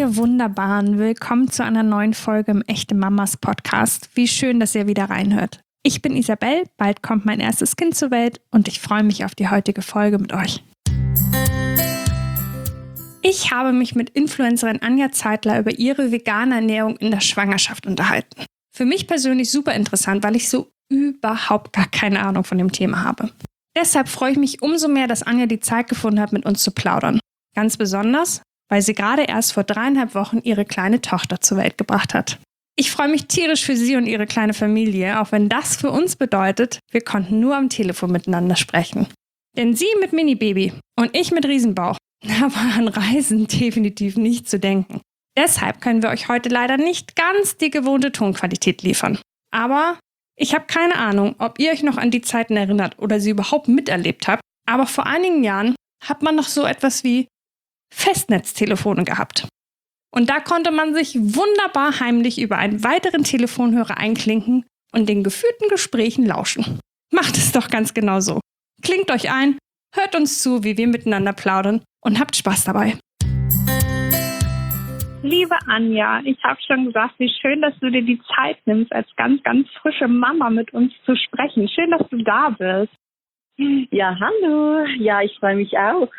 ihr Wunderbaren, willkommen zu einer neuen Folge im Echte Mamas Podcast. Wie schön, dass ihr wieder reinhört. Ich bin Isabel, bald kommt mein erstes Kind zur Welt und ich freue mich auf die heutige Folge mit euch. Ich habe mich mit Influencerin Anja Zeitler über ihre vegane Ernährung in der Schwangerschaft unterhalten. Für mich persönlich super interessant, weil ich so überhaupt gar keine Ahnung von dem Thema habe. Deshalb freue ich mich umso mehr, dass Anja die Zeit gefunden hat, mit uns zu plaudern. Ganz besonders, weil sie gerade erst vor 3,5 Wochen ihre kleine Tochter zur Welt gebracht hat. Ich freue mich tierisch für sie und ihre kleine Familie, auch wenn das für uns bedeutet, wir konnten nur am Telefon miteinander sprechen. Denn sie mit Mini-Baby und ich mit Riesenbauch, da war an Reisen definitiv nicht zu denken. Deshalb können wir euch heute leider nicht ganz die gewohnte Tonqualität liefern. Aber ich habe keine Ahnung, ob ihr euch noch an die Zeiten erinnert oder sie überhaupt miterlebt habt, aber vor einigen Jahren hat man noch so etwas wie Festnetztelefone gehabt. Und da konnte man sich wunderbar heimlich über einen weiteren Telefonhörer einklinken und den geführten Gesprächen lauschen. Macht es doch ganz genau so. Klingt euch ein, hört uns zu, wie wir miteinander plaudern und habt Spaß dabei. Liebe Anja, ich habe schon gesagt, wie schön, dass du dir die Zeit nimmst, als ganz, ganz frische Mama mit uns zu sprechen. Schön, dass du da bist. Ja, hallo. Ja, ich freue mich auch.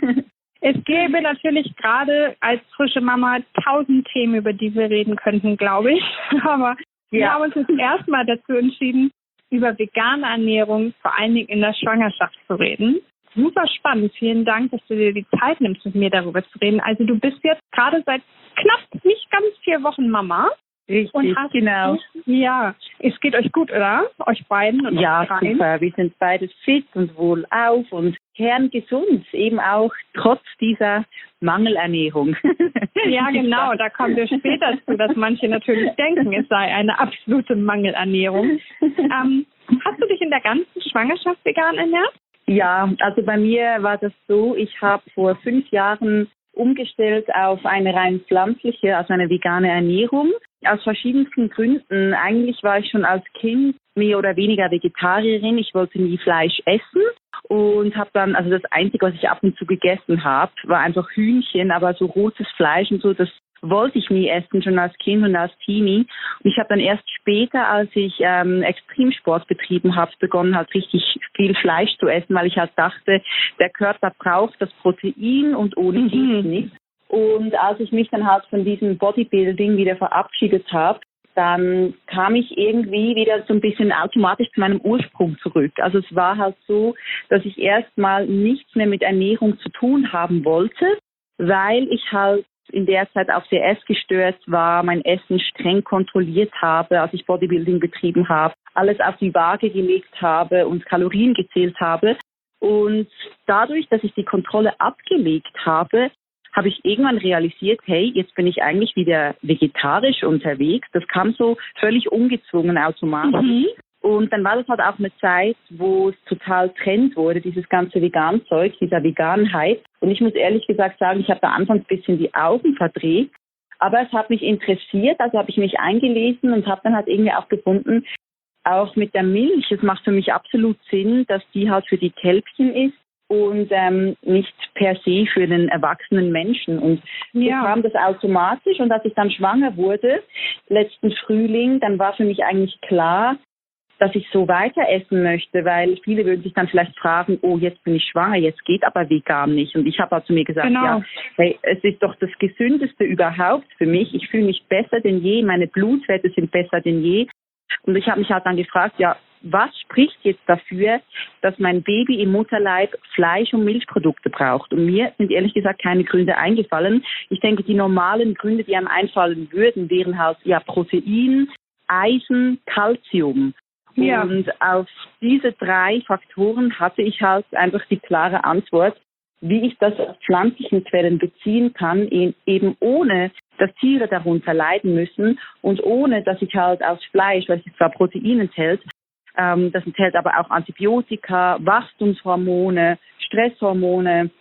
Es gäbe natürlich gerade als frische Mama 1000 Themen, über die wir reden könnten, glaube ich. Aber wir haben uns jetzt erstmal dazu entschieden, über vegane Ernährung, vor allen Dingen in der Schwangerschaft, zu reden. Super spannend. Vielen Dank, dass du dir die Zeit nimmst, mit mir darüber zu reden. Also du bist jetzt gerade seit knapp nicht ganz 4 Wochen Mama. Richtig, und hast genau. Ja, es geht euch gut, oder? Euch beiden? Und ja, euch dreien? super. Wir sind beide fit und wohlauf und kerngesund, eben auch trotz dieser Mangelernährung. Ja, genau. Da kommen wir später zu, dass manche natürlich denken, es sei eine absolute Mangelernährung. Hast du dich in der ganzen Schwangerschaft vegan ernährt? Ja, also bei mir war das so, ich habe vor 5 Jahren umgestellt auf eine rein pflanzliche, also eine vegane Ernährung. Aus verschiedensten Gründen. Eigentlich war ich schon als Kind mehr oder weniger Vegetarierin. Ich wollte nie Fleisch essen und habe dann, also das Einzige, was ich ab und zu gegessen habe, war einfach Hühnchen, aber so rotes Fleisch und so, das wollte ich nie essen, schon als Kind und als Teenie. Und ich habe dann erst später, als ich Extremsport betrieben habe, begonnen halt richtig viel Fleisch zu essen, weil ich halt dachte, der Körper braucht das Protein und ohne geht's nicht. Und als ich mich dann halt von diesem Bodybuilding wieder verabschiedet habe, dann kam ich irgendwie wieder so ein bisschen automatisch zu meinem Ursprung zurück. Also es war halt so, dass ich erstmal nichts mehr mit Ernährung zu tun haben wollte, weil ich halt in der Zeit auf sehr essgestört war, mein Essen streng kontrolliert habe, als ich Bodybuilding betrieben habe, alles auf die Waage gelegt habe und Kalorien gezählt habe. Und dadurch, dass ich die Kontrolle abgelegt habe, habe ich irgendwann realisiert, hey, jetzt bin ich eigentlich wieder vegetarisch unterwegs. Das kam so völlig ungezwungen automatisch. Und dann war das halt auch eine Zeit, wo es total Trend wurde, dieses ganze Vegan-Zeug, dieser Veganheit. Und ich muss ehrlich gesagt sagen, ich habe da anfangs ein bisschen die Augen verdreht. Aber es hat mich interessiert, also habe ich mich eingelesen und habe dann halt irgendwie auch gefunden, auch mit der Milch, es macht für mich absolut Sinn, dass die halt für die Kälbchen ist und nicht per se für den erwachsenen Menschen. Und so kam das automatisch. Und als ich dann schwanger wurde, letzten Frühling, dann war für mich eigentlich klar, dass ich so weiter essen möchte, weil viele würden sich dann vielleicht fragen, oh, jetzt bin ich schwanger, jetzt geht aber vegan nicht. Und ich habe halt zu mir gesagt, ja, hey, es ist doch das Gesündeste überhaupt für mich. Ich fühle mich besser denn je, meine Blutwerte sind besser denn je. Und ich habe mich halt dann gefragt, ja, was spricht jetzt dafür, dass mein Baby im Mutterleib Fleisch- und Milchprodukte braucht? Und mir sind ehrlich gesagt keine Gründe eingefallen. Ich denke, die normalen Gründe, die einem einfallen würden, wären halt ja Protein, Eisen, Calcium. Ja. Und auf diese 3 Faktoren hatte ich halt einfach die klare Antwort, wie ich das aus pflanzlichen Quellen beziehen kann, eben ohne, dass Tiere darunter leiden müssen und ohne, dass ich halt aus Fleisch, weil es zwar Protein enthält, das enthält aber auch Antibiotika, Wachstumshormone, Stresshormone,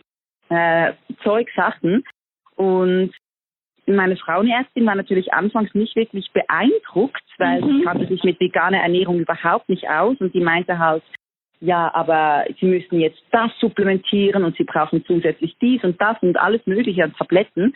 Sachen. Und meine Frauenärztin war natürlich anfangs nicht wirklich beeindruckt, weil sie kannte sich mit veganer Ernährung überhaupt nicht aus und die meinte halt, ja, aber sie müssen jetzt das supplementieren und sie brauchen zusätzlich dies und das und alles mögliche an Tabletten.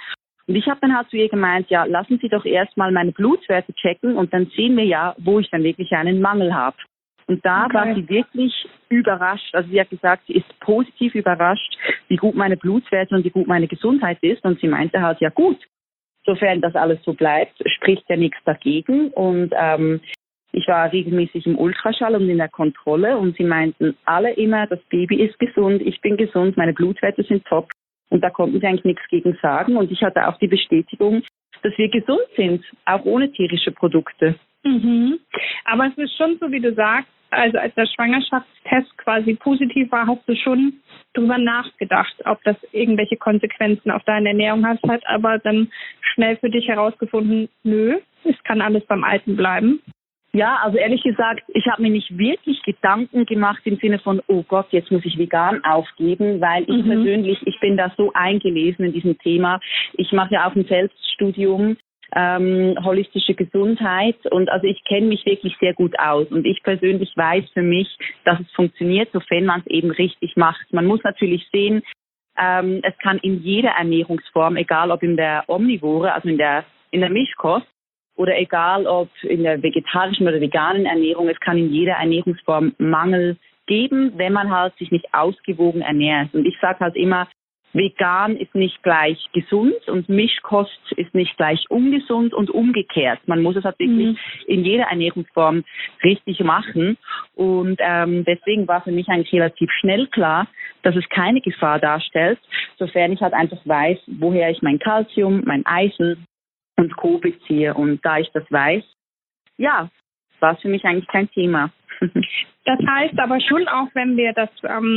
Und ich habe dann halt zu ihr gemeint, ja, lassen Sie doch erstmal meine Blutwerte checken und dann sehen wir ja, wo ich dann wirklich einen Mangel habe. Und da war sie wirklich überrascht. Also sie hat gesagt, sie ist positiv überrascht, wie gut meine Blutwerte und wie gut meine Gesundheit ist. Und sie meinte halt, ja gut, sofern das alles so bleibt, spricht ja nichts dagegen. Und ich war regelmäßig im Ultraschall und in der Kontrolle. Und sie meinten alle immer, das Baby ist gesund, ich bin gesund, meine Blutwerte sind top. Und da konnten sie eigentlich nichts gegen sagen. Und ich hatte auch die Bestätigung, dass wir gesund sind, auch ohne tierische Produkte. Mhm. Aber es ist schon so, wie du sagst, also als der Schwangerschaftstest quasi positiv war, hast du schon drüber nachgedacht, ob das irgendwelche Konsequenzen auf deine Ernährung hat, aber dann schnell für dich herausgefunden, nö, es kann alles beim Alten bleiben. Ja, also ehrlich gesagt, ich habe mir nicht wirklich Gedanken gemacht im Sinne von, oh Gott, jetzt muss ich vegan aufgeben, weil ich persönlich, ich bin da so eingelesen in diesem Thema. Ich mache ja auch ein Selbststudium, holistische Gesundheit und also ich kenne mich wirklich sehr gut aus und ich persönlich weiß für mich, dass es funktioniert, sofern man es eben richtig macht. Man muss natürlich sehen, es kann in jeder Ernährungsform, egal ob in der Omnivore, also in der Mischkost, oder egal ob in der vegetarischen oder veganen Ernährung, es kann in jeder Ernährungsform Mangel geben, wenn man halt sich nicht ausgewogen ernährt. Und ich sage halt immer, vegan ist nicht gleich gesund und Mischkost ist nicht gleich ungesund und umgekehrt. Man muss es halt wirklich in jeder Ernährungsform richtig machen. Und deswegen war für mich eigentlich relativ schnell klar, dass es keine Gefahr darstellt, sofern ich halt einfach weiß, woher ich mein Kalzium, mein Eisen und Co. beziehe. Und da ich das weiß, ja, war es für mich eigentlich kein Thema. Das heißt aber schon auch, wenn wir das,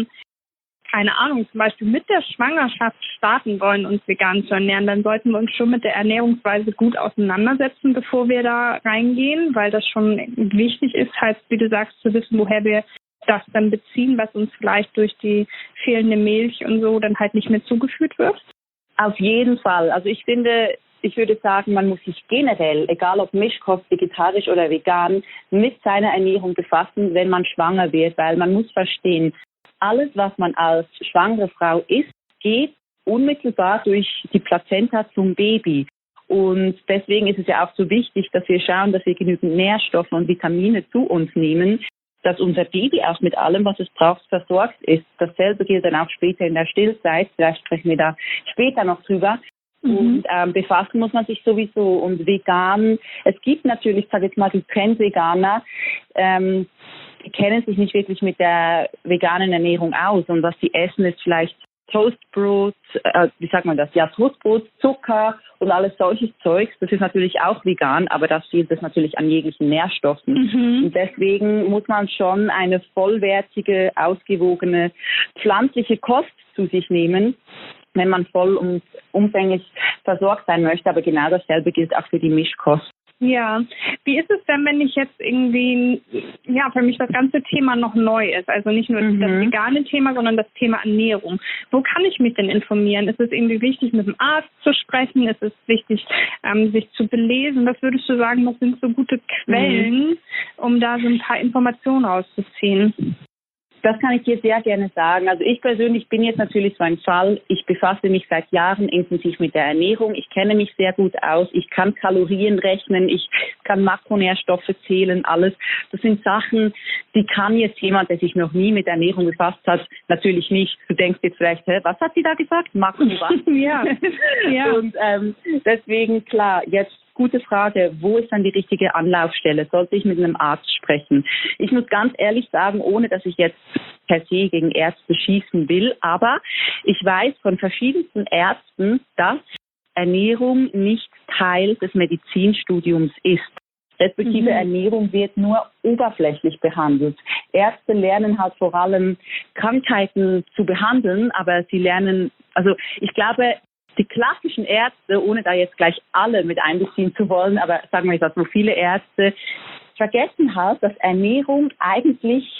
keine Ahnung, zum Beispiel mit der Schwangerschaft starten wollen, uns vegan zu ernähren, dann sollten wir uns schon mit der Ernährungsweise gut auseinandersetzen, bevor wir da reingehen, weil das schon wichtig ist, halt, wie du sagst, zu wissen, woher wir das dann beziehen, was uns vielleicht durch die fehlende Milch und so dann halt nicht mehr zugeführt wird. Auf jeden Fall. Also ich würde sagen, man muss sich generell, egal ob Mischkost, vegetarisch oder vegan, mit seiner Ernährung befassen, wenn man schwanger wird, weil man muss verstehen, alles, was man als schwangere Frau isst, geht unmittelbar durch die Plazenta zum Baby. Und deswegen ist es ja auch so wichtig, dass wir schauen, dass wir genügend Nährstoffe und Vitamine zu uns nehmen, dass unser Baby auch mit allem, was es braucht, versorgt ist. Dasselbe gilt dann auch später in der Stillzeit. Vielleicht sprechen wir da später noch drüber. Und befassen muss man sich sowieso. Und vegan, es gibt natürlich, ich sage jetzt mal, die Trendveganer, die kennen sich nicht wirklich mit der veganen Ernährung aus. Und was sie essen, ist vielleicht Toastbrot, wie sagt man das? Ja, Toastbrot, Zucker und alles solches Zeugs. Das ist natürlich auch vegan, aber da fehlt es natürlich an jeglichen Nährstoffen. Und deswegen muss man schon eine vollwertige, ausgewogene pflanzliche Kost zu sich nehmen, wenn man voll und umfänglich versorgt sein möchte. Aber genau dasselbe gilt auch für die Mischkost. Ja, wie ist es denn, wenn ich jetzt irgendwie, ja, für mich das ganze Thema noch neu ist, also nicht nur das vegane Thema, sondern das Thema Ernährung. Wo kann ich mich denn informieren? Ist es irgendwie wichtig, mit dem Arzt zu sprechen? Ist es wichtig, sich zu belesen? Was würdest du sagen, was sind so gute Quellen, um da so ein paar Informationen rauszuziehen? Das kann ich dir sehr gerne sagen. Also ich persönlich bin jetzt natürlich so ein Fall. Ich befasse mich seit Jahren intensiv mit der Ernährung. Ich kenne mich sehr gut aus. Ich kann Kalorien rechnen. Ich kann Makronährstoffe zählen, alles. Das sind Sachen, die kann jetzt jemand, der sich noch nie mit Ernährung befasst hat, natürlich nicht. Du denkst jetzt vielleicht, was hat sie da gesagt? Makro was? Ja. Und deswegen, klar, jetzt gute Frage, wo ist dann die richtige Anlaufstelle? Sollte ich mit einem Arzt sprechen? Ich muss ganz ehrlich sagen, ohne dass ich jetzt per se gegen Ärzte schießen will, aber ich weiß von verschiedensten Ärzten, dass Ernährung nicht Teil des Medizinstudiums ist. Respektive Ernährung wird nur oberflächlich behandelt. Ärzte lernen halt vor allem Krankheiten zu behandeln, aber sie lernen, also ich glaube, die klassischen Ärzte, ohne da jetzt gleich alle mit einbeziehen zu wollen, aber sagen wir jetzt so viele Ärzte, vergessen halt, dass Ernährung eigentlich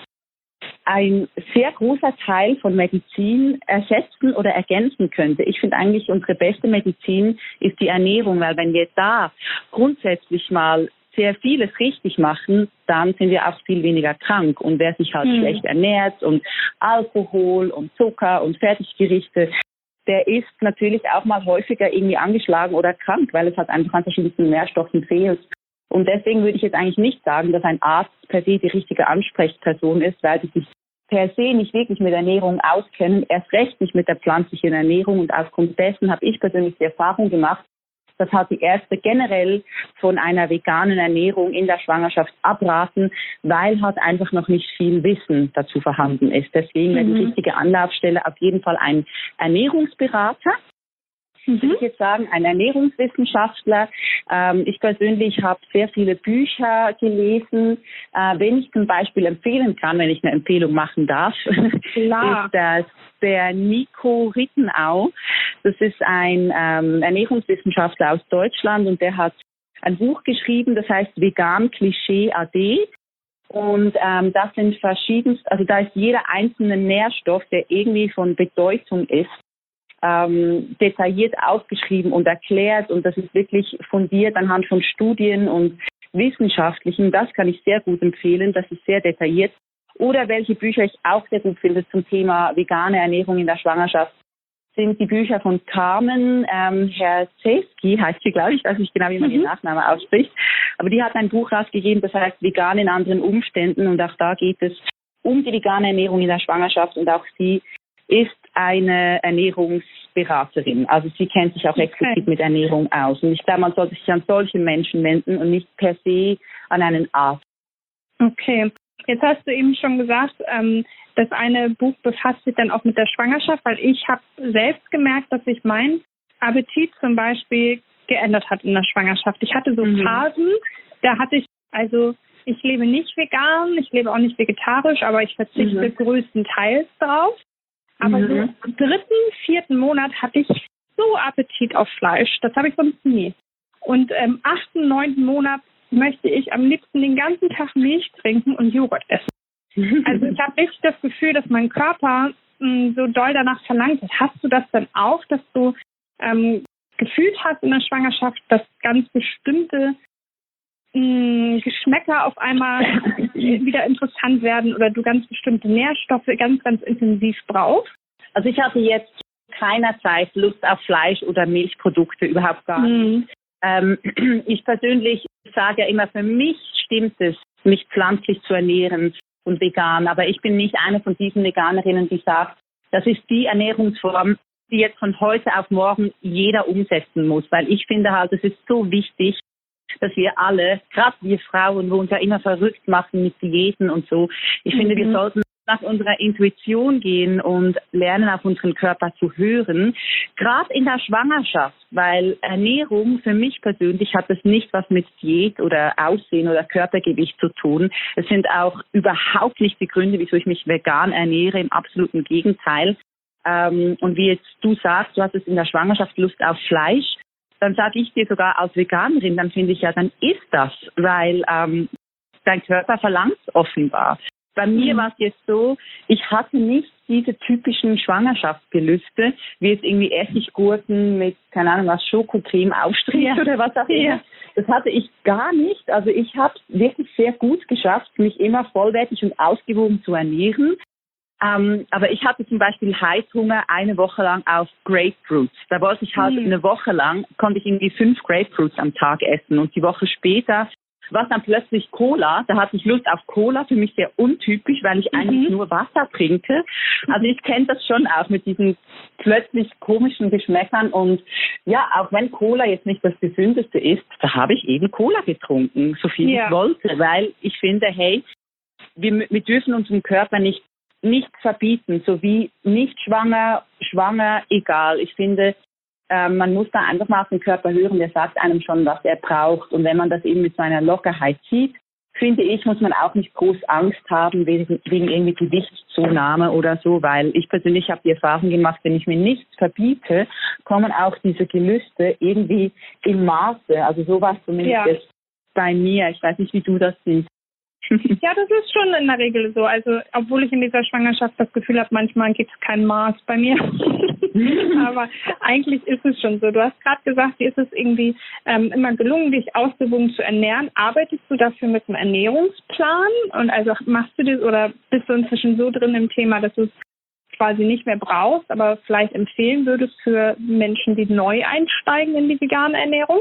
ein sehr großer Teil von Medizin ersetzen oder ergänzen könnte. Ich finde eigentlich, unsere beste Medizin ist die Ernährung, weil wenn wir da grundsätzlich mal sehr vieles richtig machen, dann sind wir auch viel weniger krank. Und wer sich halt schlecht ernährt und Alkohol und Zucker und Fertiggerichte, der ist natürlich auch mal häufiger irgendwie angeschlagen oder krank, weil es halt einfach an verschiedenen Nährstoffen fehlt. Und deswegen würde ich jetzt eigentlich nicht sagen, dass ein Arzt per se die richtige Ansprechperson ist, weil sie sich per se nicht wirklich mit Ernährung auskennen, erst recht nicht mit der pflanzlichen Ernährung. Und aufgrund dessen habe ich persönlich die Erfahrung gemacht, dass halt die Ärzte generell von einer veganen Ernährung in der Schwangerschaft abraten, weil halt einfach noch nicht viel Wissen dazu vorhanden ist. Deswegen wäre die richtige Anlaufstelle auf jeden Fall ein Ernährungsberater. Würde ich jetzt sagen, ein Ernährungswissenschaftler. Ich persönlich habe sehr viele Bücher gelesen. Wenn ich zum Beispiel empfehlen kann, wenn ich eine Empfehlung machen darf, ist das der Nico Rittenau. Das ist ein Ernährungswissenschaftler aus Deutschland und der hat ein Buch geschrieben, das heißt Vegan Klischee AD. Und das sind verschiedenst, also da ist jeder einzelne Nährstoff, der irgendwie von Bedeutung ist, detailliert aufgeschrieben und erklärt, und das ist wirklich fundiert anhand von Studien und Wissenschaftlichen. Das kann ich sehr gut empfehlen, das ist sehr detailliert. Oder welche Bücher ich auch sehr gut finde zum Thema vegane Ernährung in der Schwangerschaft, sind die Bücher von Carmen Herzeski, heißt sie, glaube ich, weiß nicht genau, wie man den Nachnamen ausspricht, aber die hat ein Buch rausgegeben, das heißt Vegan in anderen Umständen, und auch da geht es um die vegane Ernährung in der Schwangerschaft, und auch sie ist eine Ernährungsberaterin. Also sie kennt sich auch explizit mit Ernährung aus. Und ich glaube, man sollte sich an solche Menschen wenden und nicht per se an einen Arzt. Okay. Jetzt hast du eben schon gesagt, das eine Buch befasst sich dann auch mit der Schwangerschaft, weil ich habe selbst gemerkt, dass sich mein Appetit zum Beispiel geändert hat in der Schwangerschaft. Ich hatte so Phasen, da hatte ich lebe nicht vegan, ich lebe auch nicht vegetarisch, aber ich verzichte größtenteils drauf. Aber so im 3., 4. Monat hatte ich so Appetit auf Fleisch. Das habe ich sonst nie. Und im 8., 9. Monat möchte ich am liebsten den ganzen Tag Milch trinken und Joghurt essen. Also ich habe richtig das Gefühl, dass mein Körper so doll danach verlangt hat. Hast du das dann auch, dass du gefühlt hast in der Schwangerschaft, dass ganz bestimmte Geschmäcker auf einmal wieder interessant werden oder du ganz bestimmte Nährstoffe ganz, ganz intensiv brauchst? Also ich hatte jetzt keinerzeit Lust auf Fleisch oder Milchprodukte, überhaupt gar nicht. Ich persönlich sage ja immer, für mich stimmt es, mich pflanzlich zu ernähren und vegan, aber ich bin nicht eine von diesen Veganerinnen, die sagt, das ist die Ernährungsform, die jetzt von heute auf morgen jeder umsetzen muss, weil ich finde halt, es ist so wichtig, dass wir alle, gerade wir Frauen, wo uns ja immer verrückt machen mit Diäten und so, ich finde, wir sollten nach unserer Intuition gehen und lernen, auf unseren Körper zu hören, gerade in der Schwangerschaft, weil Ernährung für mich persönlich hat das nicht was mit Diät oder Aussehen oder Körpergewicht zu tun. Es sind auch überhaupt nicht die Gründe, wieso ich mich vegan ernähre, im absoluten Gegenteil. Und wie jetzt du sagst, du hast es in der Schwangerschaft Lust auf Fleisch, dann sage ich dir sogar als Veganerin, dann finde ich ja, dann ist das, weil dein Körper verlangt es offenbar. Bei mir war es jetzt so, ich hatte nicht diese typischen Schwangerschaftsgelüste, wie jetzt irgendwie Essiggurken mit, keine Ahnung was, Schokocreme Aufstrich oder was auch immer. Das hatte ich gar nicht. Also ich habe es wirklich sehr gut geschafft, mich immer vollwertig und ausgewogen zu ernähren. Aber ich hatte zum Beispiel Heißhunger eine Woche lang auf Grapefruits. Da wollte ich halt eine Woche lang, konnte ich irgendwie 5 Grapefruits am Tag essen. Und die Woche später war dann plötzlich Cola. Da hatte ich Lust auf Cola, für mich sehr untypisch, weil ich eigentlich nur Wasser trinke. Also ich kenne das schon auch mit diesen plötzlich komischen Geschmäckern. Und ja, auch wenn Cola jetzt nicht das Gesündeste ist, da habe ich eben Cola getrunken, so viel ich wollte. Weil ich finde, hey, wir dürfen unserem Körper nicht verbieten, so wie nicht schwanger, egal. Ich finde, man muss da einfach mal auf den Körper hören, der sagt einem schon, was er braucht. Und wenn man das eben mit so einer Lockerheit sieht, finde ich, muss man auch nicht groß Angst haben wegen irgendwie Gewichtszunahme oder so, weil ich persönlich habe die Erfahrung gemacht, wenn ich mir nichts verbiete, kommen auch diese Gelüste irgendwie im Maße. Also so war es zumindest bei mir. Ich weiß nicht, wie du das siehst. Ja, das ist schon in der Regel so. Also, obwohl ich in dieser Schwangerschaft das Gefühl habe, manchmal gibt es kein Maß bei mir. Aber eigentlich ist es schon so. Du hast gerade gesagt, dir ist es irgendwie immer gelungen, dich ausgewogen zu ernähren. Arbeitest du dafür mit einem Ernährungsplan? Und also machst du das oder bist du inzwischen so drin im Thema, dass du es quasi nicht mehr brauchst, aber vielleicht empfehlen würdest für Menschen, die neu einsteigen in die vegane Ernährung?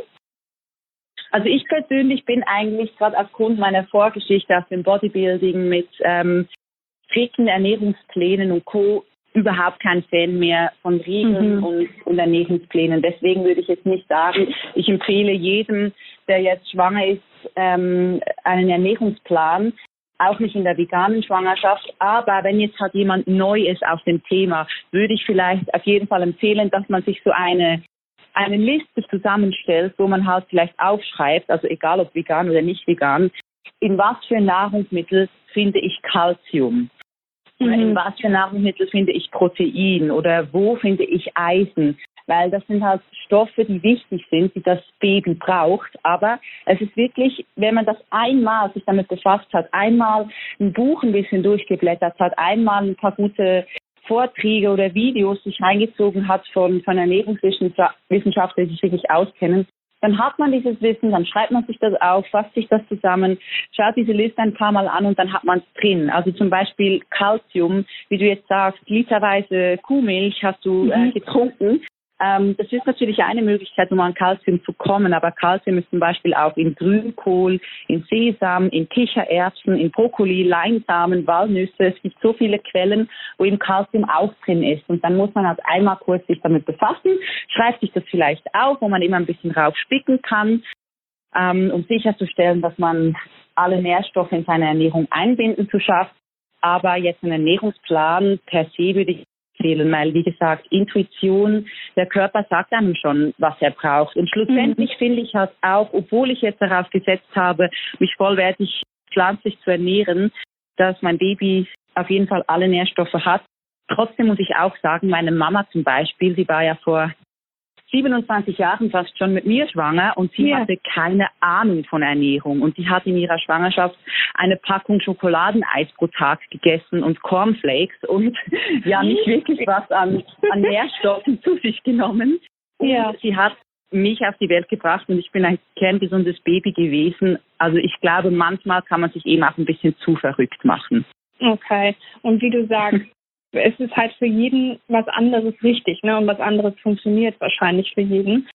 Also ich persönlich bin eigentlich gerade aufgrund meiner Vorgeschichte aus dem Bodybuilding mit strikten Ernährungsplänen und Co. überhaupt kein Fan mehr von Regeln und Ernährungsplänen. Deswegen würde ich jetzt nicht sagen, ich empfehle jedem, der jetzt schwanger ist, einen Ernährungsplan, auch nicht in der veganen Schwangerschaft. Aber wenn jetzt halt jemand neu ist auf dem Thema, würde ich vielleicht auf jeden Fall empfehlen, dass man sich so eine Liste zusammenstellt, wo man halt vielleicht aufschreibt, also egal ob vegan oder nicht vegan, in was für Nahrungsmittel finde ich Calcium. In was für Nahrungsmittel finde ich Protein oder wo finde ich Eisen? Weil das sind halt Stoffe, die wichtig sind, die das Baby braucht. Aber es ist wirklich, wenn man das einmal sich damit befasst hat, einmal ein Buch ein bisschen durchgeblättert hat, einmal ein paar gute Vorträge oder Videos sich reingezogen hat von Ernährungswissenschaftlern, die sich wirklich auskennen, dann hat man dieses Wissen, dann schreibt man sich das auf, fasst sich das zusammen, schaut diese Liste ein paar Mal an und dann hat man es drin. Also zum Beispiel Calcium, wie du jetzt sagst, literweise Kuhmilch hast du getrunken. Das ist natürlich eine Möglichkeit, um an Calcium zu kommen, aber Calcium ist zum Beispiel auch in Grünkohl, in Sesam, in Kichererbsen, in Brokkoli, Leinsamen, Walnüsse. Es gibt so viele Quellen, wo eben Calcium auch drin ist. Und dann muss man halt einmal kurz sich damit befassen, schreibt sich das vielleicht auf, wo man immer ein bisschen raufspicken kann, um sicherzustellen, dass man alle Nährstoffe in seine Ernährung einbinden zu schafft. Aber jetzt einen Ernährungsplan per se würde ich empfehlen, weil, wie gesagt, Intuition, der Körper sagt einem schon, was er braucht. Und schlussendlich finde ich halt auch, obwohl ich jetzt darauf gesetzt habe, mich vollwertig pflanzlich zu ernähren, dass mein Baby auf jeden Fall alle Nährstoffe hat. Trotzdem muss ich auch sagen, meine Mama zum Beispiel, die war ja vor 27 Jahren fast schon mit mir schwanger und sie hatte keine Ahnung von Ernährung. Und die hat in ihrer Schwangerschaft eine Packung Schokoladeneis pro Tag gegessen und Cornflakes und ja nicht wirklich was an Nährstoffen zu sich genommen. Und sie hat mich auf die Welt gebracht und ich bin ein kerngesundes Baby gewesen. Also ich glaube, manchmal kann man sich eben auch ein bisschen zu verrückt machen. Okay. Und wie du sagst, es ist halt für jeden was anderes richtig, ne? Und was anderes funktioniert wahrscheinlich für jeden.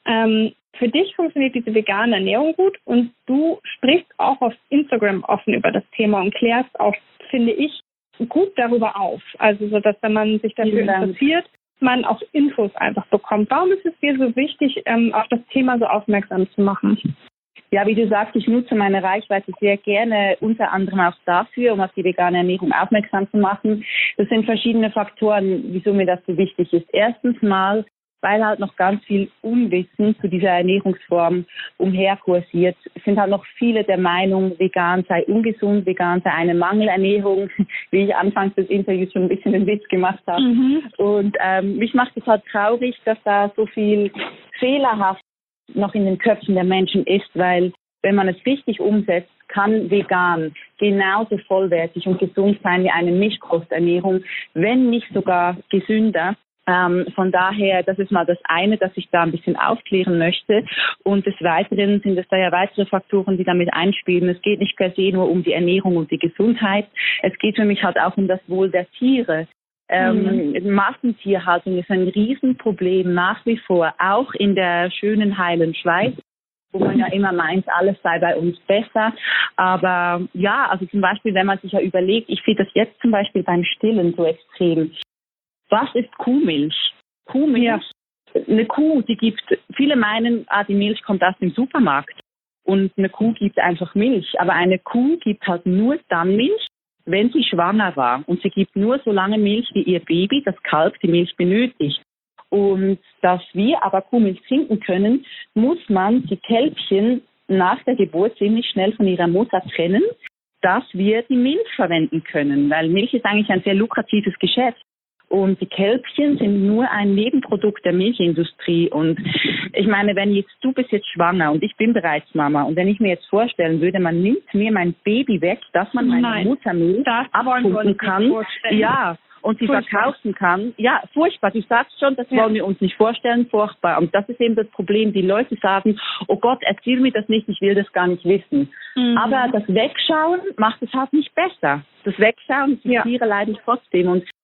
Für dich funktioniert diese vegane Ernährung gut und du sprichst auch auf Instagram offen über das Thema und klärst auch, finde ich, gut darüber auf. Also so, dass wenn man sich dafür interessiert, man auch Infos einfach bekommt. Warum ist es dir so wichtig, auf das Thema so aufmerksam zu machen? Ja, wie du sagst, ich nutze meine Reichweite sehr gerne, unter anderem auch dafür, um auf die vegane Ernährung aufmerksam zu machen. Das sind verschiedene Faktoren, wieso mir das so wichtig ist. Erstens mal, weil halt noch ganz viel Unwissen zu dieser Ernährungsform umherkursiert, sind halt noch viele der Meinung, vegan sei ungesund, vegan sei eine Mangelernährung, wie ich anfangs des Interviews schon ein bisschen den Witz gemacht habe. Und mich macht es halt traurig, dass da so viel fehlerhaft noch in den Köpfen der Menschen ist, weil wenn man es richtig umsetzt, kann vegan genauso vollwertig und gesund sein wie eine Mischkosternährung, wenn nicht sogar gesünder. Von daher, das ist mal das eine, dass ich da ein bisschen aufklären möchte. Und des Weiteren sind es da ja weitere Faktoren, die damit einspielen. Es geht nicht per se nur um die Ernährung und die Gesundheit. Es geht für mich halt auch um das Wohl der Tiere. Massentierhaltung ist ein Riesenproblem nach wie vor, auch in der schönen, heilen Schweiz, wo man ja immer meint, alles sei bei uns besser. Aber ja, also zum Beispiel, wenn man sich ja überlegt, ich sehe das jetzt zum Beispiel beim Stillen so extrem. Was ist Kuhmilch? Kuhmilch, eine Kuh, die gibt, viele meinen, die Milch kommt aus dem Supermarkt und eine Kuh gibt einfach Milch. Aber eine Kuh gibt halt nur dann Milch, wenn sie schwanger war. Und sie gibt nur so lange Milch, wie ihr Baby, das Kalb, die Milch benötigt. Und dass wir aber Kuhmilch trinken können, muss man die Kälbchen nach der Geburt ziemlich schnell von ihrer Mutter trennen, dass wir die Milch verwenden können. Weil Milch ist eigentlich ein sehr lukratives Geschäft. Und die Kälbchen sind nur ein Nebenprodukt der Milchindustrie. Und ich meine, du bist jetzt schwanger und ich bin bereits Mama. Und wenn ich mir jetzt vorstellen würde, man nimmt mir mein Baby weg, dass man meine Muttermilch abpumpen kann. Ja, und sie verkaufen kann. Ja, furchtbar. Du sagst schon, das wollen wir uns nicht vorstellen. Furchtbar. Und das ist eben das Problem. Die Leute sagen, oh Gott, erzähl mir das nicht, ich will das gar nicht wissen. Aber das Wegschauen macht es halt nicht besser. Das Wegschauen, die Tiere leiden trotzdem. Und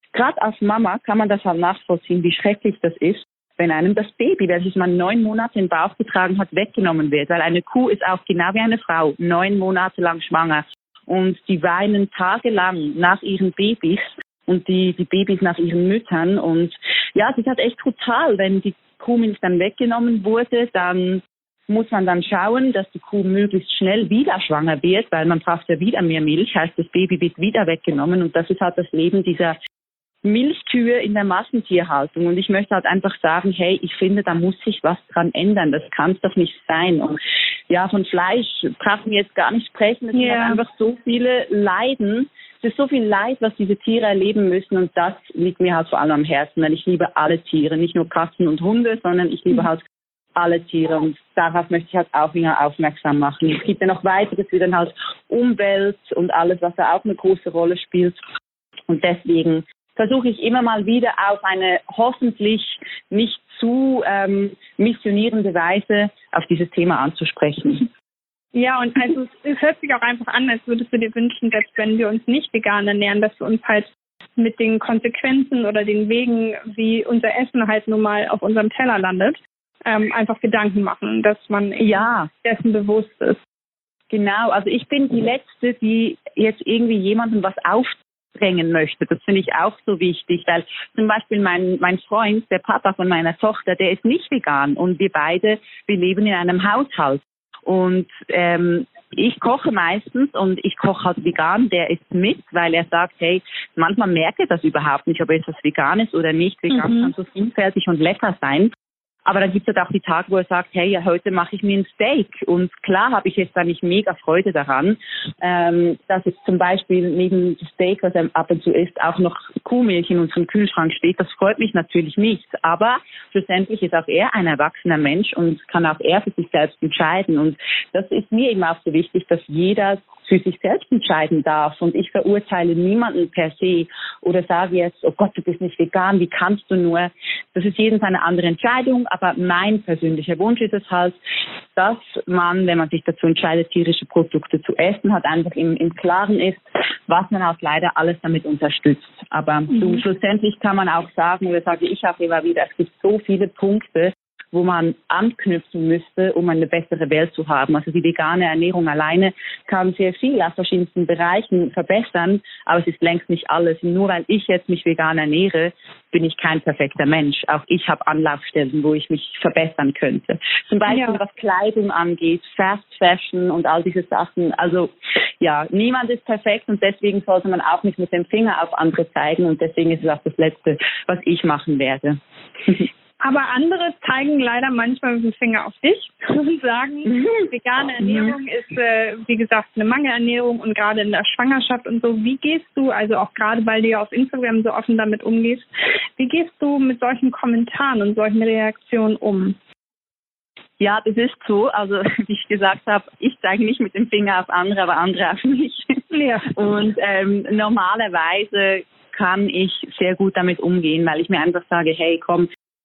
gerade als Mama kann man das halt nachvollziehen, wie schrecklich das ist, wenn einem das Baby, welches man 9 Monate im Bauch getragen hat, weggenommen wird. Weil eine Kuh ist auch genau wie eine Frau 9 Monate lang schwanger. Und die weinen tagelang nach ihren Babys und die Babys nach ihren Müttern. Und ja, es ist halt echt brutal, wenn die Kuhmilch dann weggenommen wurde, dann muss man dann schauen, dass die Kuh möglichst schnell wieder schwanger wird, weil man braucht ja wieder mehr Milch, heißt das Baby wird wieder weggenommen. Und das ist halt das Leben dieser Milchkühe in der Massentierhaltung. Und ich möchte halt einfach sagen, hey, ich finde, da muss sich was dran ändern. Das kann es doch nicht sein. Und ja, von Fleisch brauchen wir jetzt gar nicht sprechen. Es sind halt einfach so viele Leiden. Es ist so viel Leid, was diese Tiere erleben müssen. Und das liegt mir halt vor allem am Herzen, weil ich liebe alle Tiere. Nicht nur Katzen und Hunde, sondern ich liebe halt alle Tiere. Und darauf möchte ich halt auch wieder aufmerksam machen. Es gibt ja noch weiteres, wie dann halt Umwelt und alles, was da auch eine große Rolle spielt. Und deswegen versuche ich immer mal wieder auf eine hoffentlich nicht zu missionierende Weise auf dieses Thema anzusprechen. Ja, und also es hört sich auch einfach an, als würdest du dir wünschen, selbst wenn wir uns nicht vegan ernähren, dass wir uns halt mit den Konsequenzen oder den Wegen, wie unser Essen halt nun mal auf unserem Teller landet, einfach Gedanken machen, dass man dessen bewusst ist. Genau, also ich bin die Letzte, die jetzt irgendwie jemandem was aufdrängen möchte. Das finde ich auch so wichtig, weil zum Beispiel mein Freund, der Papa von meiner Tochter, der ist nicht vegan und wir leben in einem Haushalt. Und ich koche meistens und ich koche halt vegan, der isst mit, weil er sagt, hey, manchmal merke ich das überhaupt nicht, ob etwas vegan ist oder nicht. Vegan kann so vielfältig und lecker sein. Aber dann gibt es halt auch die Tage, wo er sagt, hey, ja, heute mache ich mir ein Steak. Und klar habe ich jetzt da nicht mega Freude daran, dass jetzt zum Beispiel neben dem Steak, was er ab und zu isst, auch noch Kuhmilch in unserem Kühlschrank steht. Das freut mich natürlich nicht. Aber schlussendlich ist auch er ein erwachsener Mensch und kann auch er für sich selbst entscheiden. Und das ist mir eben auch so wichtig, dass jeder für sich selbst entscheiden darf. Und ich verurteile niemanden per se oder sage jetzt, oh Gott, du bist nicht vegan, wie kannst du nur? Das ist jedem seine andere Entscheidung, aber mein persönlicher Wunsch ist es halt, dass man, wenn man sich dazu entscheidet, tierische Produkte zu essen, halt einfach im Klaren ist, was man auch leider alles damit unterstützt. Aber schlussendlich kann man auch sagen, oder sage ich auch immer wieder, es gibt so viele Punkte, wo man anknüpfen müsste, um eine bessere Welt zu haben. Also die vegane Ernährung alleine kann sehr viel aus verschiedensten Bereichen verbessern, aber es ist längst nicht alles. Nur weil ich jetzt mich vegan ernähre, bin ich kein perfekter Mensch. Auch ich habe Anlaufstellen, wo ich mich verbessern könnte. Zum Beispiel was Kleidung angeht, Fast Fashion und all diese Sachen. Also ja, niemand ist perfekt und deswegen sollte man auch nicht mit dem Finger auf andere zeigen und deswegen ist es auch das Letzte, was ich machen werde. Aber andere zeigen leider manchmal mit dem Finger auf dich und sagen, vegane Ernährung ist, wie gesagt, eine Mangelernährung und gerade in der Schwangerschaft und so. Wie gehst du, also auch gerade weil du ja auf Instagram so offen damit umgehst, wie gehst du mit solchen Kommentaren und solchen Reaktionen um? Ja, das ist so. Also wie ich gesagt habe, ich zeige nicht mit dem Finger auf andere, aber andere auf mich. Ja. Und normalerweise kann ich sehr gut damit umgehen, weil ich mir einfach sage, hey, komm,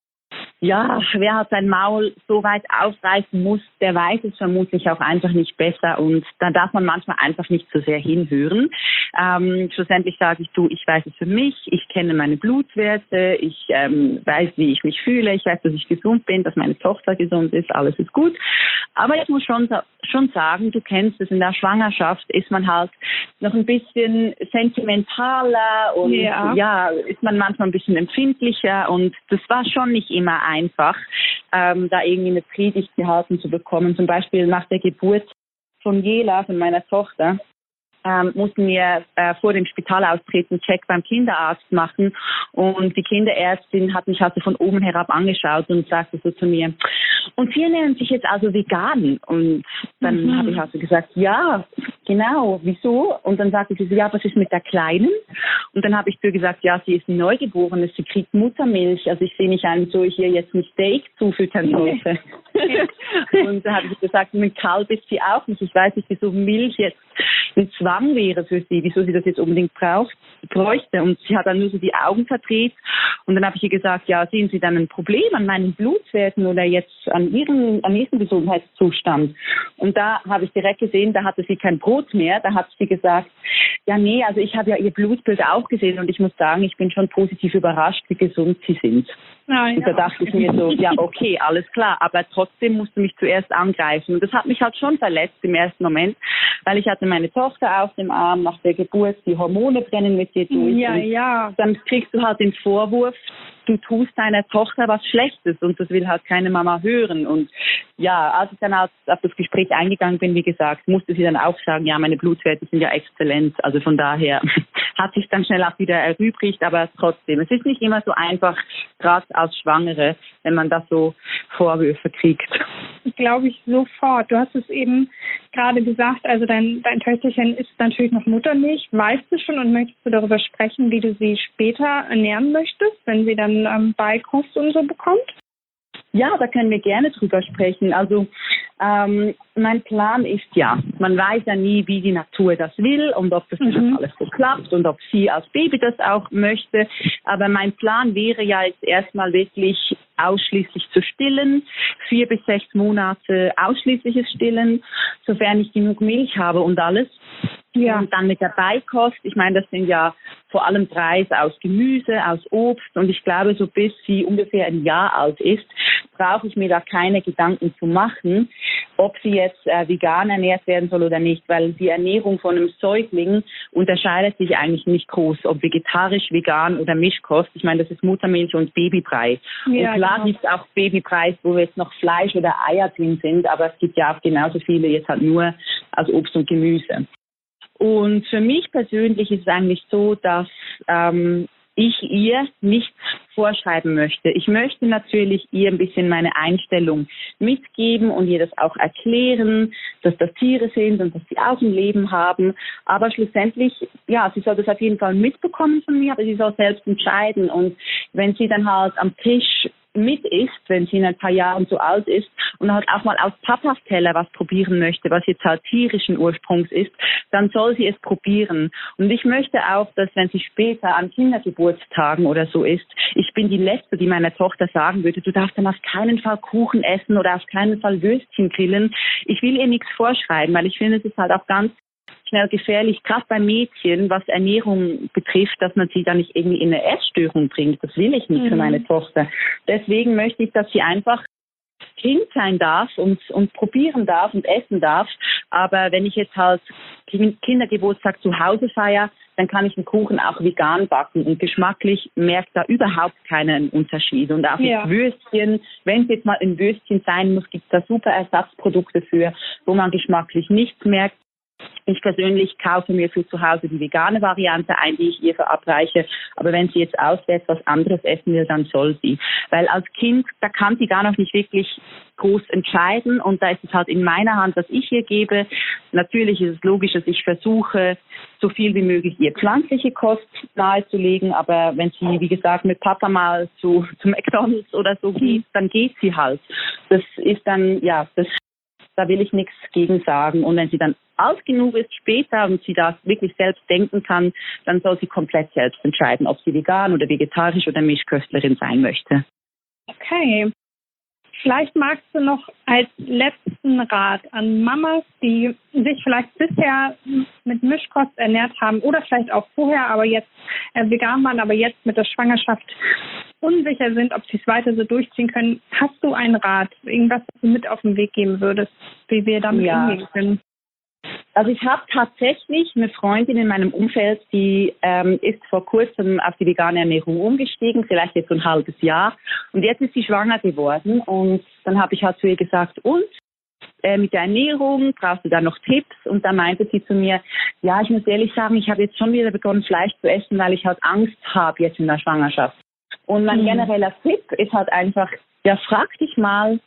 ja, wer halt sein Maul so weit aufreißen muss, der weiß es vermutlich auch einfach nicht besser und da darf man manchmal einfach nicht so sehr hinhören. Schlussendlich sage ich, ich weiß es für mich, ich kenne meine Blutwerte, ich weiß, wie ich mich fühle, ich weiß, dass ich gesund bin, dass meine Tochter gesund ist, alles ist gut. Aber ich muss schon sagen, du kennst es, in der Schwangerschaft ist man halt noch ein bisschen sentimentaler und ist man manchmal ein bisschen empfindlicher und das war schon nicht immer einfach, da irgendwie eine Predigt gehalten zu bekommen. Zum Beispiel nach der Geburt von Jela, von meiner Tochter, mussten wir vor dem Spitalaustritt einen Check beim Kinderarzt machen und die Kinderärztin hat mich also von oben herab angeschaut und sagte so zu mir, und Sie ernähren sich jetzt also vegan? Und dann habe ich also gesagt, ja, genau, wieso? Und dann sagte sie so, ja, was ist mit der Kleinen? Und dann habe ich zu ihr gesagt, ja, sie ist ein Neugeborenes, sie kriegt Muttermilch, also ich sehe nicht ein, wieso ich ihr jetzt ein Steak zufüttern sollte. Und da habe ich gesagt, mit Kalb ist sie auch nicht, ich weiß nicht, wieso Milch jetzt ein Zwang wäre für sie, wieso sie das jetzt unbedingt bräuchte. Und sie hat dann nur so die Augen verdreht. Und dann habe ich ihr gesagt, ja, sehen Sie dann ein Problem an meinen Blutwerten oder jetzt an Ihrem Gesundheitszustand? Und da habe ich direkt gesehen, da hatte sie kein Brot mehr. Da hat sie gesagt, ja, nee, also ich habe ja Ihr Blutbild auch gesehen und ich muss sagen, ich bin schon positiv überrascht, wie gesund Sie sind. Und da dachte ich mir so, ja, okay, alles klar, aber trotzdem musste mich zuerst angreifen. Und das hat mich halt schon verletzt im ersten Moment, weil ich hatte meine Tochter auf dem Arm nach der Geburt, die Hormone brennen mit ihr durch. Ja. Dann kriegst du halt den Vorwurf, du tust deiner Tochter was Schlechtes und das will halt keine Mama hören. Und ja, als ich dann halt auf das Gespräch eingegangen bin, wie gesagt, musste sie dann auch sagen, ja, meine Blutwerte sind ja exzellent. Also von daher hat sich dann schnell auch wieder erübrigt, aber trotzdem, es ist nicht immer so einfach, gerade als Schwangere, wenn man da so Vorwürfe kriegt. Glaube ich sofort. Du hast es eben gerade gesagt, also dein Töchterchen ist natürlich noch Muttermilch. Weißt du schon und möchtest du darüber sprechen, wie du sie später ernähren möchtest, wenn sie dann Beikost und so bekommt? Ja, da können wir gerne drüber sprechen. Also mein Plan ist ja, man weiß ja nie, wie die Natur das will und ob das alles so klappt und ob sie als Baby das auch möchte. Aber mein Plan wäre ja jetzt erstmal wirklich ausschließlich zu stillen, 4 bis 6 Monate ausschließliches Stillen, sofern ich genug Milch habe und alles. Ja. Und dann mit der Beikost, ich meine, das sind ja vor allem 3 aus Gemüse, aus Obst und ich glaube, so bis sie ungefähr ein Jahr alt ist, brauche ich mir da keine Gedanken zu machen, ob sie jetzt vegan ernährt werden soll oder nicht, weil die Ernährung von einem Säugling unterscheidet sich eigentlich nicht groß, ob vegetarisch, vegan oder Mischkost. Ich meine, das ist Muttermilch und Babybrei. Ja, und klar gibt es auch Babybrei, wo jetzt noch Fleisch oder Eier drin sind, aber es gibt ja auch genauso viele jetzt halt nur aus Obst und Gemüse. Und für mich persönlich ist es eigentlich so, dass ich ihr nichts vorschreiben möchte. Ich möchte natürlich ihr ein bisschen meine Einstellung mitgeben und ihr das auch erklären, dass das Tiere sind und dass sie auch ein Leben haben. Aber schlussendlich, ja, sie soll das auf jeden Fall mitbekommen von mir, aber sie soll selbst entscheiden. Und wenn sie dann halt am Tisch mit isst, wenn sie in ein paar Jahren so alt ist und halt auch mal aus Papas Teller was probieren möchte, was jetzt halt tierischen Ursprungs ist, dann soll sie es probieren. Und ich möchte auch, dass wenn sie später an Kindergeburtstagen oder so ist, ich bin die Letzte, die meiner Tochter sagen würde, du darfst dann auf keinen Fall Kuchen essen oder auf keinen Fall Würstchen grillen. Ich will ihr nichts vorschreiben, weil ich finde, es ist halt auch ganz schnell gefährlich, gerade bei Mädchen, was Ernährung betrifft, dass man sie da nicht irgendwie in eine Essstörung bringt. Das will ich nicht für meine Tochter. Deswegen möchte ich, dass sie einfach Kind sein darf und probieren darf und essen darf. Aber wenn ich jetzt halt Kindergeburtstag zu Hause feiere, dann kann ich einen Kuchen auch vegan backen und geschmacklich merkt da überhaupt keinen Unterschied. Und auch mit Würstchen, wenn es jetzt mal ein Würstchen sein muss, gibt es da super Ersatzprodukte für, wo man geschmacklich nichts merkt. Ich persönlich kaufe mir für zu Hause die vegane Variante ein, die ich ihr verabreiche. Aber wenn sie jetzt auswärts was anderes essen will, dann soll sie. Weil als Kind, da kann sie gar noch nicht wirklich groß entscheiden. Und da ist es halt in meiner Hand, was ich ihr gebe. Natürlich ist es logisch, dass ich versuche, so viel wie möglich ihr pflanzliche Kost nahezulegen. Aber wenn sie, wie gesagt, mit Papa mal zu McDonald's oder so geht, dann geht sie halt. Das ist dann, ja, da will ich nichts gegen sagen. Und wenn sie dann alt genug ist später und sie das wirklich selbst denken kann, dann soll sie komplett selbst entscheiden, ob sie vegan oder vegetarisch oder Mischköstlerin sein möchte. Okay. Vielleicht magst du noch als letzten Rat an Mamas, die sich vielleicht bisher mit Mischkost ernährt haben oder vielleicht auch vorher, aber jetzt vegan waren, aber jetzt mit der Schwangerschaft unsicher sind, ob sie es weiter so durchziehen können. Hast du einen Rat, irgendwas, was du mit auf den Weg geben würdest, wie wir damit umgehen können? Also ich habe tatsächlich eine Freundin in meinem Umfeld, die ist vor kurzem auf die vegane Ernährung umgestiegen, vielleicht jetzt so ein halbes Jahr. Und jetzt ist sie schwanger geworden. Und dann habe ich halt zu ihr gesagt, und mit der Ernährung, brauchst du da noch Tipps? Und dann meinte sie zu mir, ja, ich muss ehrlich sagen, ich habe jetzt schon wieder begonnen, Fleisch zu essen, weil ich halt Angst habe jetzt in der Schwangerschaft. Und mein genereller Tipp ist halt einfach, ja, frag dich mal,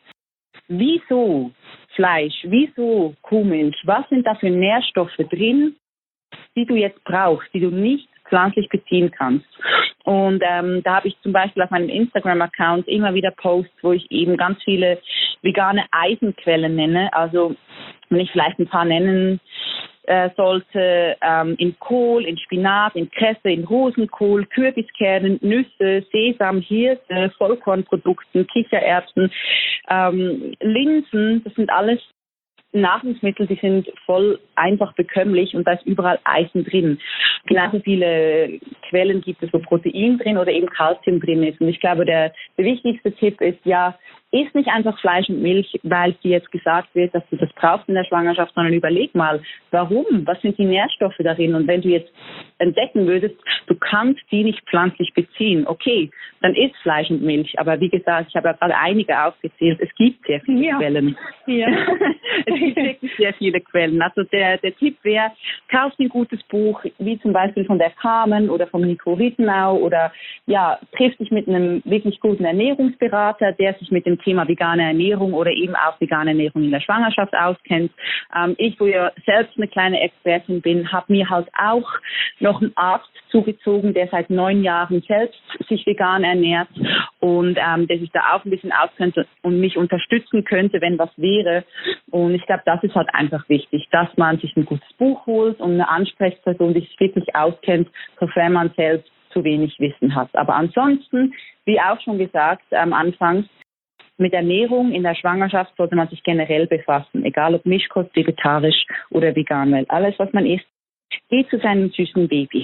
wieso Fleisch, wieso Kuhmilch, was sind da für Nährstoffe drin, die du jetzt brauchst, die du nicht pflanzlich beziehen kannst. Und da habe ich zum Beispiel auf meinem Instagram-Account immer wieder Posts, wo ich eben ganz viele vegane Eisenquellen nenne. Also wenn ich vielleicht ein paar nennen sollte in Kohl, in Spinat, in Kresse, in Rosenkohl, Kürbiskernen, Nüsse, Sesam, Hirse, Vollkornprodukten, Kichererbsen, Linsen, das sind alles Nahrungsmittel, die sind voll einfach bekömmlich und da ist überall Eisen drin. Genauso viele Quellen gibt es, wo Protein drin oder eben Kalzium drin ist. Und ich glaube, der wichtigste Tipp ist isst nicht einfach Fleisch und Milch, weil dir jetzt gesagt wird, dass du das brauchst in der Schwangerschaft, sondern überleg mal, warum? Was sind die Nährstoffe darin? Und wenn du jetzt entdecken würdest, du kannst die nicht pflanzlich beziehen, okay, dann isst Fleisch und Milch. Aber wie gesagt, ich habe ja gerade einige aufgezählt, es gibt sehr viele Quellen. Ja. Es gibt wirklich sehr viele Quellen. Also der Tipp wäre, kauf ein gutes Buch, wie zum Beispiel von der Carmen oder vom Nico Rittenau oder triff dich mit einem wirklich guten Ernährungsberater, der sich mit dem Thema vegane Ernährung oder eben auch vegane Ernährung in der Schwangerschaft auskennt. Ich, wo ja selbst eine kleine Expertin bin, habe mir halt auch noch einen Arzt zugezogen, der seit 9 Jahren selbst sich vegan ernährt und der sich da auch ein bisschen auskennt und mich unterstützen könnte, wenn was wäre. Und ich glaube, das ist halt einfach wichtig, dass man sich ein gutes Buch holt und eine Ansprechperson, die sich wirklich auskennt, sofern man selbst zu wenig Wissen hat. Aber ansonsten, wie auch schon gesagt am Anfang, mit Ernährung in der Schwangerschaft sollte man sich generell befassen, egal ob Mischkost, vegetarisch oder vegan, weil alles, was man isst, geht zu seinem süßen Baby.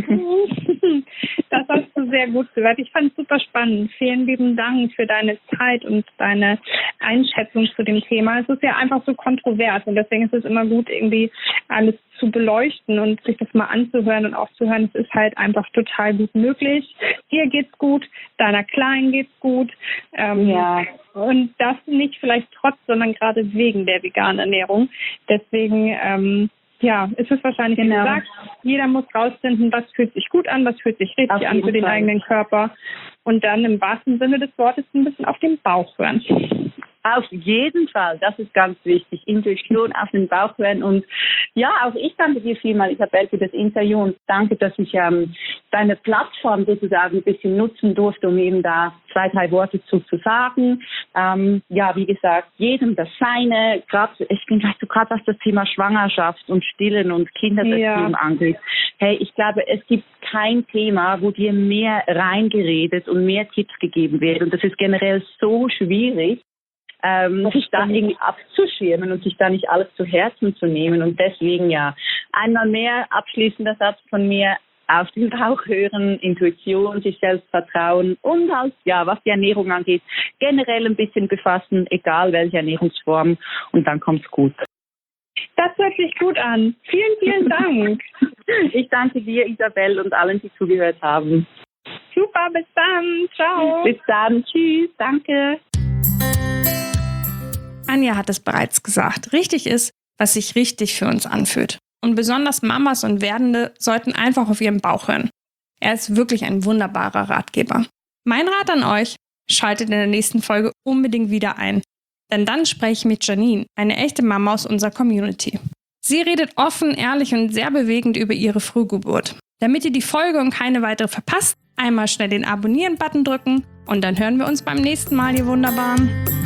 Das hast du sehr gut gesagt. Ich fand es super spannend. Vielen lieben Dank für deine Zeit und deine Einschätzung zu dem Thema. Es ist ja einfach so kontrovers und deswegen ist es immer gut, irgendwie alles zu beleuchten und sich das mal anzuhören und auch zu hören. Es ist halt einfach total gut möglich. Dir geht's gut, deiner Kleinen geht's gut. Und das nicht vielleicht trotz, sondern gerade wegen der veganen Ernährung. Deswegen es ist wahrscheinlich, wie gesagt, jeder muss rausfinden, was fühlt sich gut an, was fühlt sich richtig an für den eigenen Körper und dann im wahrsten Sinne des Wortes ein bisschen auf den Bauch hören. Auf jeden Fall, das ist ganz wichtig. Intuition auf den Bauch hören. Und auch ich danke dir vielmal, Isabel, für das Interview und danke, dass ich deine Plattform sozusagen ein bisschen nutzen durfte, um eben da 2, 3 Worte zu sagen. Wie gesagt, jedem das Seine. Ich bin gleich so gerade, was das Thema Schwangerschaft und Stillen und Kindererziehung angeht. Hey, ich glaube, es gibt kein Thema, wo dir mehr reingeredet und mehr Tipps gegeben wird. Und das ist generell so schwierig, sich da irgendwie abzuschirmen und sich da nicht alles zu Herzen zu nehmen. Und deswegen einmal mehr abschließender Satz von mir: Auf den Bauch hören, Intuition, sich selbst vertrauen und halt, was die Ernährung angeht, generell ein bisschen befassen, egal welche Ernährungsform, und dann kommt's gut. Das hört sich gut an. Vielen, vielen Dank. Ich danke dir, Isabel, und allen, die zugehört haben. Super, bis dann. Ciao. Bis dann. Tschüss. Danke. Anja hat es bereits gesagt. Richtig ist, was sich richtig für uns anfühlt. Und besonders Mamas und Werdende sollten einfach auf ihren Bauch hören. Er ist wirklich ein wunderbarer Ratgeber. Mein Rat an euch: Schaltet in der nächsten Folge unbedingt wieder ein. Denn dann spreche ich mit Janine, eine echte Mama aus unserer Community. Sie redet offen, ehrlich und sehr bewegend über ihre Frühgeburt. Damit ihr die Folge und keine weitere verpasst, einmal schnell den Abonnieren-Button drücken und dann hören wir uns beim nächsten Mal, ihr Wunderbaren.